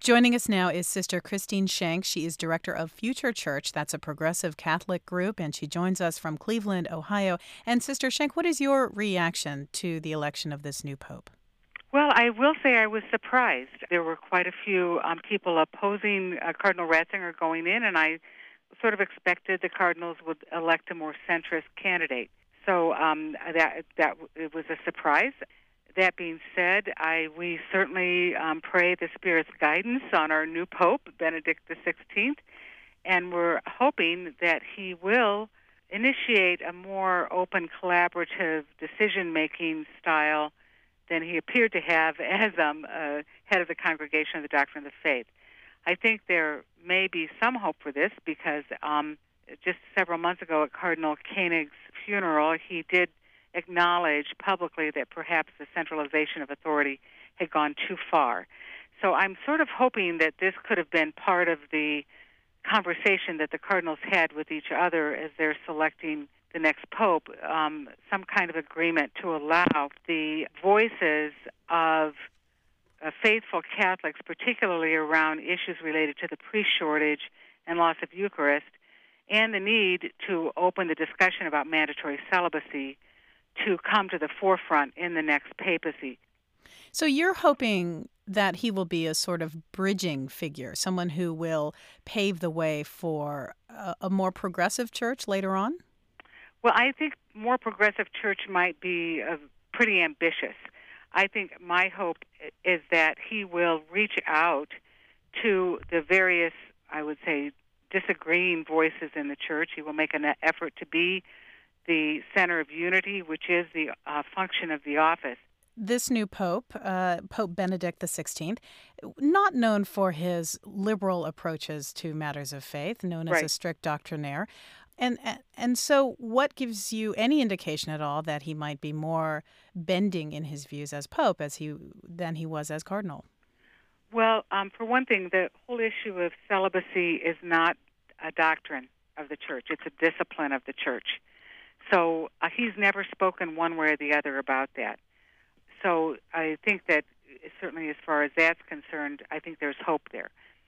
Joining us now is Sister Christine Schenck. She is director of Future Church. That's a progressive Catholic group, and she joins us from Cleveland, Ohio. And Sister Schenck, what is your reaction to the election of this new pope? Well, I will say I was surprised. There were quite a few people opposing Cardinal Ratzinger going in, and I sort of expected the cardinals would elect a more centrist candidate. So that it was a surprise. That being said, we certainly pray the Spirit's guidance on our new Pope, Benedict XVI, and we're hoping that he will initiate a more open, collaborative decision-making style than he appeared to have as head of the Congregation of the Doctrine of the Faith. I think there may be some hope for this because just several months ago at Cardinal Koenig's funeral, he did acknowledge publicly that perhaps the centralization of authority had gone too far. So I'm sort of hoping that this could have been part of the conversation that the cardinals had with each other as they're selecting the next pope, some kind of agreement to allow the voices of faithful Catholics, particularly around issues related to the priest shortage and loss of Eucharist, and the need to open the discussion about mandatory celibacy to come to the forefront in the next papacy. So you're hoping that he will be a sort of bridging figure, someone who will pave the way for a more progressive church later on? Well, I think more progressive church might be pretty ambitious. I think my hope is that he will reach out to the various, I would say, disagreeing voices in the church. He will make an effort to be the center of unity, which is the function of the office. This new pope, Pope Benedict XVI, not known for his liberal approaches to matters of faith, known as a strict doctrinaire. And so what gives you any indication at all that he might be more bending in his views as pope than he was as cardinal? Well, for one thing, the whole issue of celibacy is not a doctrine of the church. It's a discipline of the church. So he's never spoken one way or the other about that. So I think that certainly as far as that's concerned, I think there's hope there.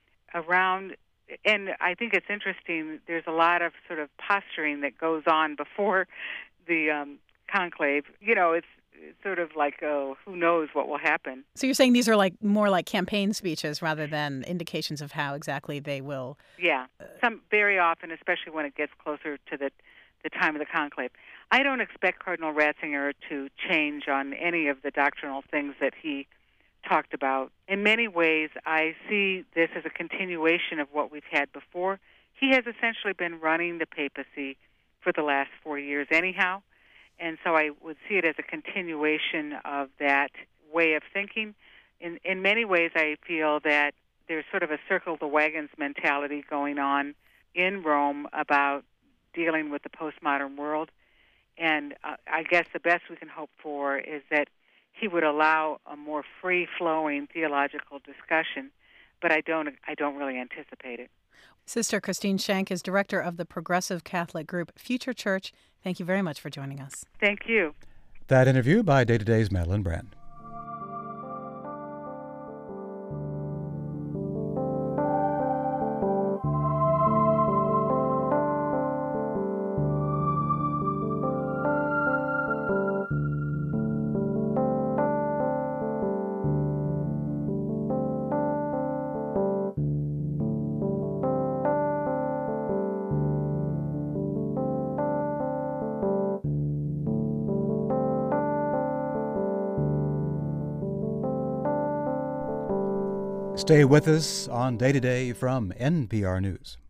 And I think it's interesting, there's a lot of sort of posturing that goes on before the conclave. You know, it's sort of like, who knows what will happen. So you're saying these are more like campaign speeches rather than indications of how exactly they will... Yeah, some very often, especially when it gets closer to the time of the conclave. I don't expect Cardinal Ratzinger to change on any of the doctrinal things that he talked about. In many ways, I see this as a continuation of what we've had before. He has essentially been running the papacy for the last 4 years anyhow, and so I would see it as a continuation of that way of thinking. In many ways, I feel that there's sort of a circle the wagons mentality going on in Rome about dealing with the postmodern world. And I guess the best we can hope for is that he would allow a more free-flowing theological discussion, but I don't really anticipate it. Sister Christine Schenck is director of the progressive Catholic group Future Church. Thank you very much for joining us. Thank you. That interview by Day to Day's Madeline Brand. Stay with us on Day to Day from NPR News.